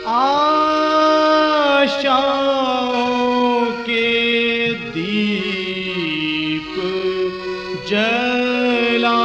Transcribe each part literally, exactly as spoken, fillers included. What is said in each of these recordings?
आशाओं के दीप जला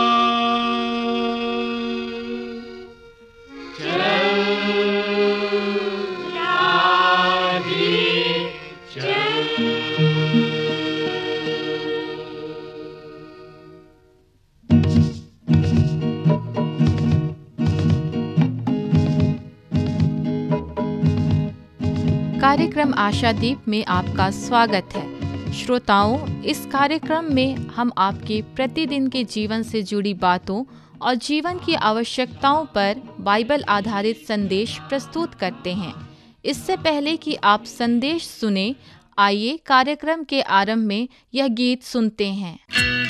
कार्यक्रम आशादीप में आपका स्वागत है। श्रोताओं, इस कार्यक्रम में हम आपके प्रतिदिन के जीवन से जुड़ी बातों और जीवन की आवश्यकताओं पर बाइबल आधारित संदेश प्रस्तुत करते हैं। इससे पहले कि आप संदेश सुने, आइए कार्यक्रम के आरंभ में यह गीत सुनते हैं।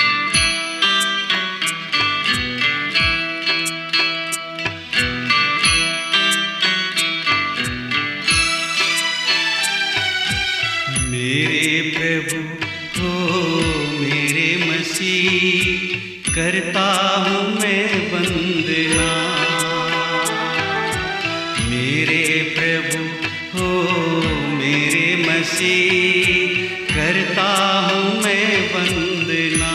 मेरे प्रभु हो मेरे मसीह, करता हूँ मैं वंदना। मेरे प्रभु हो मेरे मसीह, करता हूँ मैं वंदना।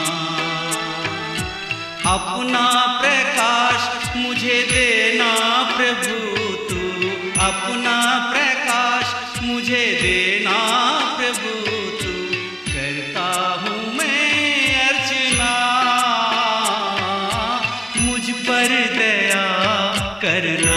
अपना प्रकाश मुझे देना प्रभु तू, अपना प्रकाश मुझे देना प्रभु तू, करता हूँ मैं अर्चना। मुझ पर दया करना।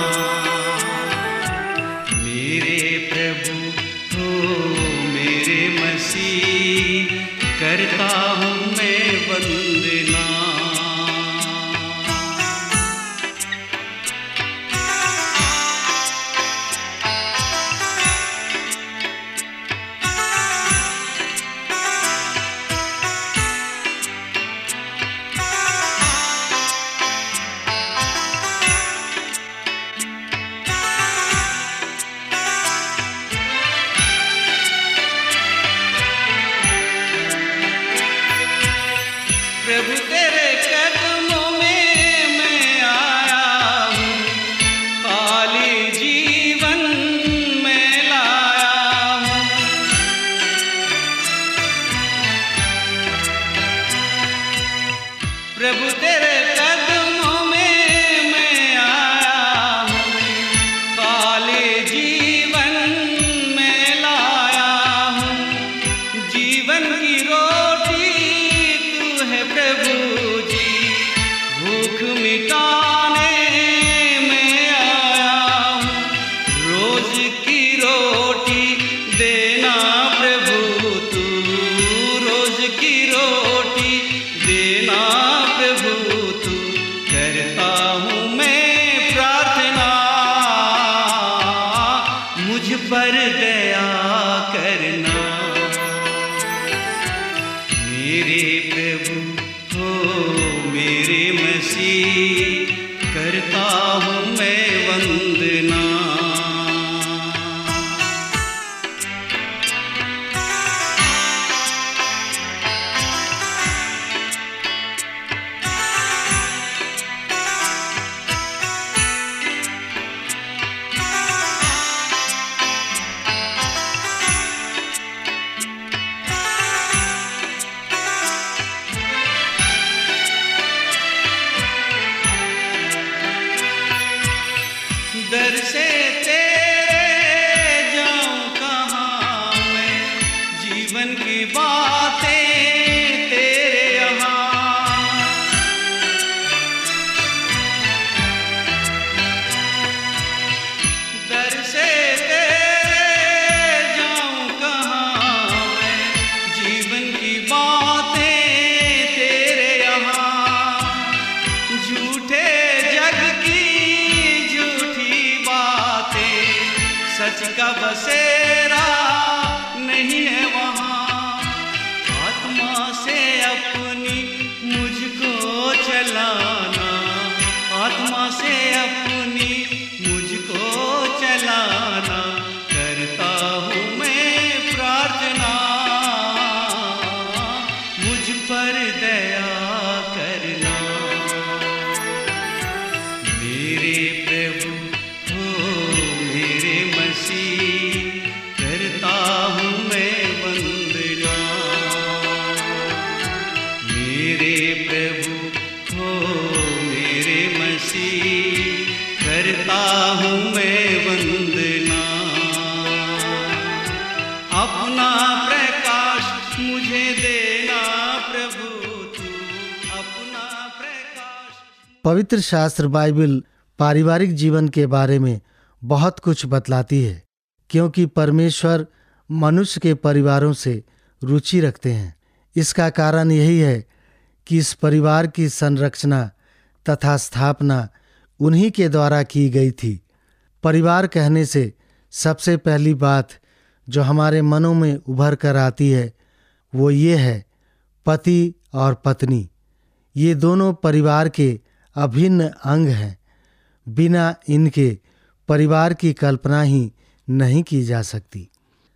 मेरे प्रभु हो मेरे मसीह, करता हूँ मैं वंदना। प्रभु तेरे कदमों में मैं आया हूँ, खाली जीवन में लाया हूँ। प्रभु तेरे कदमों में मैं आया हूँ, खाली जीवन में लाया हूँ। जीवन की रोटी प्रभु जी, भूख मिटाने में आया हूँ। रोज की रोटी देना प्रभु तू, रोज की रोटी देना प्रभु तू, करता हूँ मैं प्रार्थना। मुझ पर दया करना। मेरे प्रभु हो मेरे मसीह, करता हूँ मैं वंदना। दर से तेरे जाऊं कहाँ मैं, जीवन की बातें तेरे यहाँ। दर से तेरे जाऊं कहाँ मैं, जीवन की बातें तेरे यहाँ। झूठे जग की सच का बसेरा नहीं है वहाँ। आत्मा से अपनी मुझको चलाना, आत्मा से अपनी मुझको चलाना, करता हूँ मैं प्रार्थना। मुझ पर दया करना। मेरे प्रभु हो करता हूँ मैं वंदना। अपना प्रकाश मुझे देना प्रभु, तू अपना प्रकाश। पवित्र शास्त्र बाइबल पारिवारिक जीवन के बारे में बहुत कुछ बतलाती है, क्योंकि परमेश्वर मनुष्य के परिवारों से रुचि रखते हैं। इसका कारण यही है कि इस परिवार की संरचना तथा स्थापना उन्हीं के द्वारा की गई थी। परिवार कहने से सबसे पहली बात जो हमारे मनों में उभर कर आती है वो ये है, पति और पत्नी। ये दोनों परिवार के अभिन्न अंग हैं। बिना इनके परिवार की कल्पना ही नहीं की जा सकती।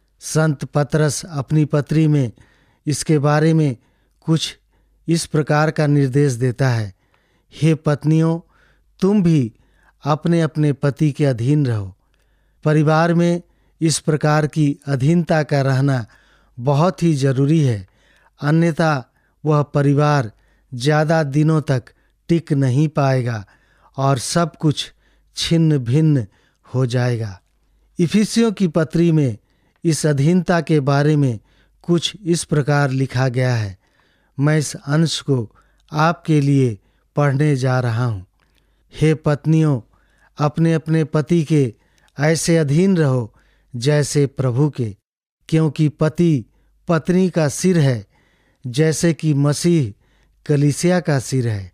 संत पतरस अपनी पत्री में इसके बारे में कुछ इस प्रकार का निर्देश देता है, हे पत्नियों, तुम भी अपने अपने पति के अधीन रहो। परिवार में इस प्रकार की अधीनता का रहना बहुत ही जरूरी है, अन्यथा वह परिवार ज़्यादा दिनों तक टिक नहीं पाएगा और सब कुछ छिन्न भिन्न हो जाएगा। इफिसियों की पत्री में इस अधीनता के बारे में कुछ इस प्रकार लिखा गया है। मैं इस अंश को आपके लिए पढ़ने जा रहा हूँ। हे पत्नियों, अपने अपने पति के ऐसे अधीन रहो जैसे प्रभु के, क्योंकि पति पत्नी का सिर है, जैसे कि मसीह कलीसिया का सिर है,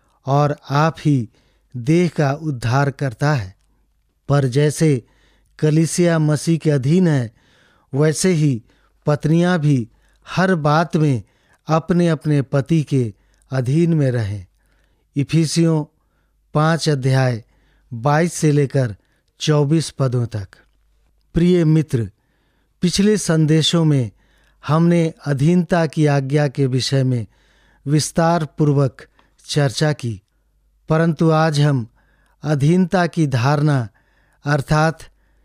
और आप ही देह का उद्धार करता है। पर जैसे कलीसिया मसीह के अधीन है, वैसे ही पत्नियां भी हर बात में अपने अपने पति के अधीन में रहें। इफिसियों पाँच अध्याय बाईस से लेकर चौबीस पदों तक। प्रिय मित्र, पिछले संदेशों में हमने अधीनता की आज्ञा के विषय में विस्तार पूर्वक चर्चा की, परंतु आज हम अधीनता की धारणा अर्थात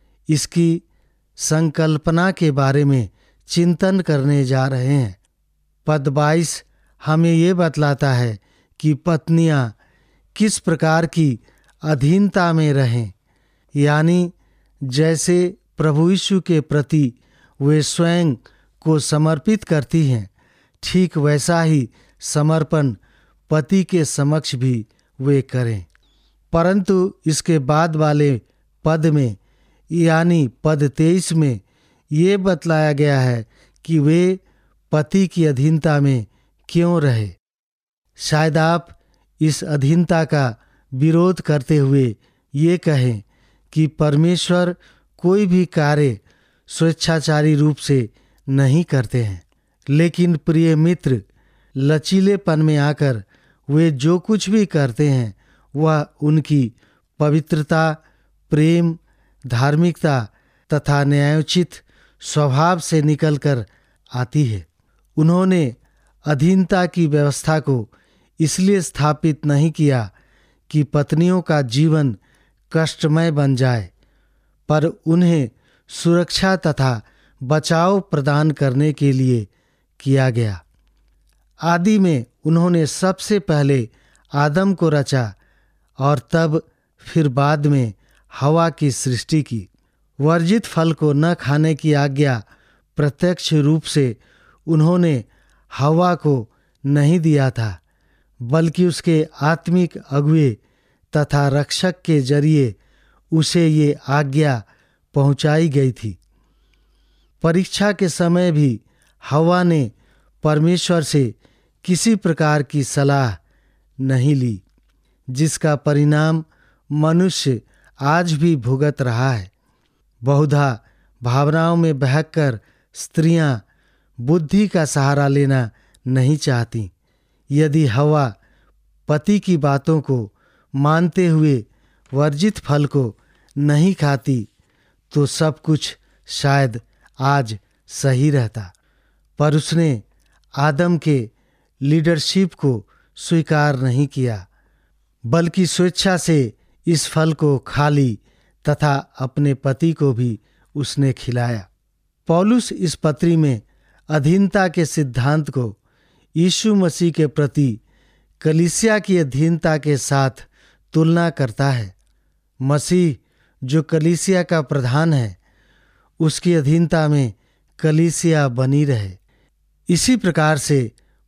इसकी संकल्पना के बारे में चिंतन करने जा रहे हैं। पद बाईस हमें ये बतलाता है कि पत्नियां किस प्रकार की अधीनता में रहें, यानी जैसे प्रभु यीशु के प्रति वे स्वयं को समर्पित करती हैं, ठीक वैसा ही समर्पण पति के समक्ष भी वे करें। परंतु इसके बाद वाले पद में यानी पद तेईस में ये बतलाया गया है कि वे पति की अधीनता में क्यों रहे। शायद आप इस अधीनता का विरोध करते हुए ये कहें कि परमेश्वर कोई भी कार्य स्वेच्छाचारी रूप से नहीं करते हैं, लेकिन प्रिय मित्र, लचीलेपन में आकर वे जो कुछ भी करते हैं वह उनकी पवित्रता, प्रेम, धार्मिकता तथा न्यायोचित स्वभाव से निकलकर आती है। उन्होंने अधीनता की व्यवस्था को इसलिए स्थापित नहीं किया कि पत्नियों का जीवन कष्टमय बन जाए, पर उन्हें सुरक्षा तथा बचाव प्रदान करने के लिए किया गया। आदि में उन्होंने सबसे पहले आदम को रचा और तब फिर बाद में हवा की सृष्टि की। वर्जित फल को न खाने की आज्ञा प्रत्यक्ष रूप से उन्होंने हवा को नहीं दिया था, बल्कि उसके आत्मिक अगुए तथा रक्षक के जरिए उसे ये आज्ञा पहुंचाई गई थी। परीक्षा के समय भी हवा ने परमेश्वर से किसी प्रकार की सलाह नहीं ली, जिसका परिणाम मनुष्य आज भी भुगत रहा है। बहुधा भावनाओं में बहकर स्त्रियां बुद्धि का सहारा लेना नहीं चाहती। यदि हवा पति की बातों को मानते हुए वर्जित फल को नहीं खाती तो सब कुछ शायद आज सही रहता, पर उसने आदम के लीडरशिप को स्वीकार नहीं किया, बल्कि स्वेच्छा से इस फल को खा ली तथा अपने पति को भी उसने खिलाया। पौलुस इस पत्री में अधीनता के सिद्धांत को यीशु मसीह के प्रति कलीसिया की अधीनता के साथ तुलना करता है। मसीह जो कलीसिया का प्रधान है, उसकी अधीनता में कलीसिया बनी रहे। इसी प्रकार से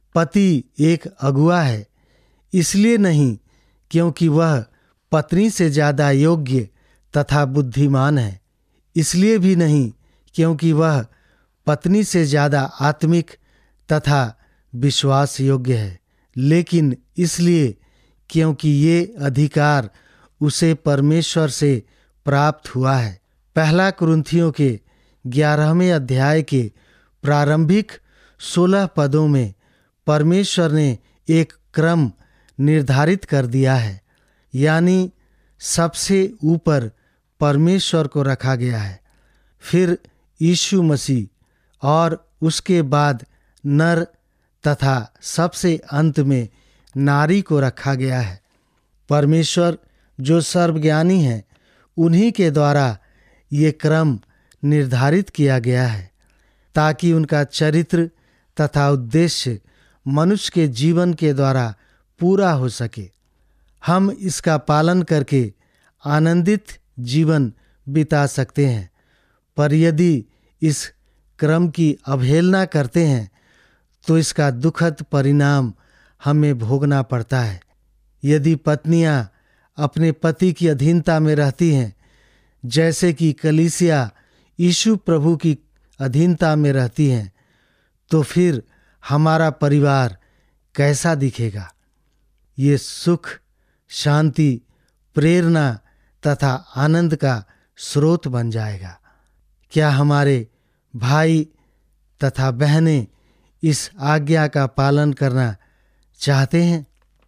पति एक अगुआ है, इसलिए नहीं क्योंकि वह पत्नी से ज्यादा योग्य तथा बुद्धिमान है, इसलिए भी नहीं क्योंकि वह पत्नी से ज्यादा आत्मिक तथा विश्वास योग्य है, लेकिन इसलिए क्योंकि ये अधिकार उसे परमेश्वर से प्राप्त हुआ है। पहला कुरिन्थियों के ग्यारहवें अध्याय के प्रारंभिक सोलह पदों में परमेश्वर ने एक क्रम निर्धारित कर दिया है, यानी सबसे ऊपर परमेश्वर को रखा गया है, फिर यीशु मसीह और उसके बाद नर तथा सबसे अंत में नारी को रखा गया है। परमेश्वर जो सर्वज्ञानी है, उन्हीं के द्वारा ये क्रम निर्धारित किया गया है, ताकि उनका चरित्र तथा उद्देश्य मनुष्य के जीवन के द्वारा पूरा हो सके। हम इसका पालन करके आनंदित जीवन बिता सकते हैं, पर यदि इस क्रम की अवहेलना करते हैं तो इसका दुखद परिणाम हमें भोगना पड़ता है। यदि पत्नियां अपने पति की अधीनता में रहती हैं, जैसे कि कलीसिया यीशु प्रभु की अधीनता में रहती हैं, तो फिर हमारा परिवार कैसा दिखेगा? ये सुख, शांति, प्रेरणा तथा आनंद का स्रोत बन जाएगा। क्या हमारे भाई तथा बहनें इस आज्ञा का पालन करना चाहते हैं?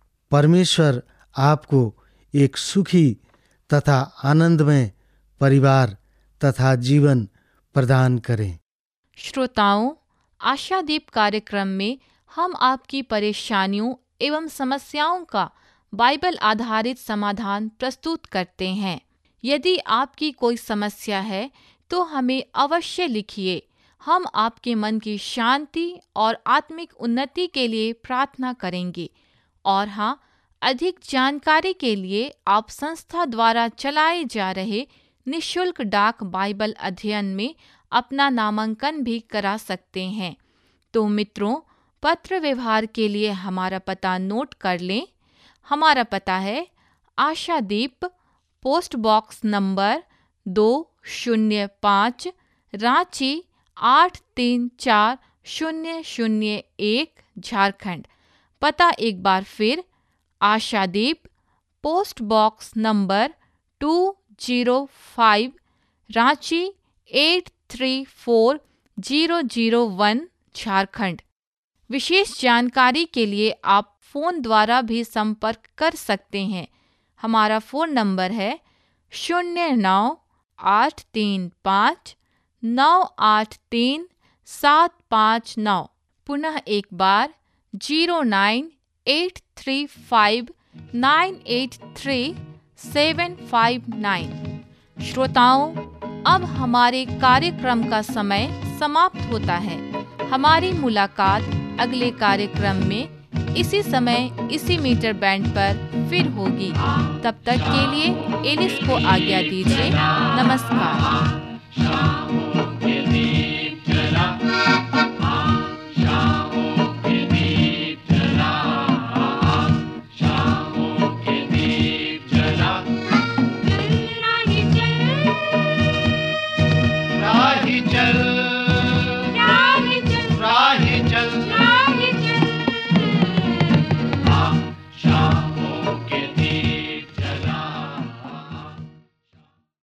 परमेश्वर आपको एक सुखी तथा आनंदमय परिवार तथा जीवन प्रदान करें। श्रोताओं, आशादीप कार्यक्रम में हम आपकी परेशानियों एवं समस्याओं का बाइबल आधारित समाधान प्रस्तुत करते हैं। यदि आपकी कोई समस्या है तो हमें अवश्य लिखिए। हम आपके मन की शांति और आत्मिक उन्नति के लिए प्रार्थना करेंगे। और हाँ, अधिक जानकारी के लिए आप संस्था द्वारा चलाए जा रहे निःशुल्क डाक बाइबल अध्ययन में अपना नामांकन भी करा सकते हैं। तो मित्रों, पत्र व्यवहार के लिए हमारा पता नोट कर लें। हमारा पता है आशादीप, पोस्ट बॉक्स नंबर दो शून्य पाँच, रांची आठ तीन चार शून्य शून्य एक, झारखंड। पता एक बार फिर, Ashadeep, post box number two zero five, Ranchi eight three four zero zero one, Jharkhand. विशेष जानकारी के लिए आप फ़ोन द्वारा भी संपर्क कर सकते हैं। हमारा फ़ोन नंबर है शून्य नौ आठ तीन पाँच नौ आठ तीन सात पाँच नौ। पुनः एक बार zero nine eight three five nine eight three seven five nine. श्रोताओं, अब हमारे कार्यक्रम का समय समाप्त होता है। हमारी मुलाकात अगले कार्यक्रम में इसी समय इसी मीटर बैंड पर फिर होगी। तब तक के लिए एलिस को आज्ञा दीजिए। नमस्कार।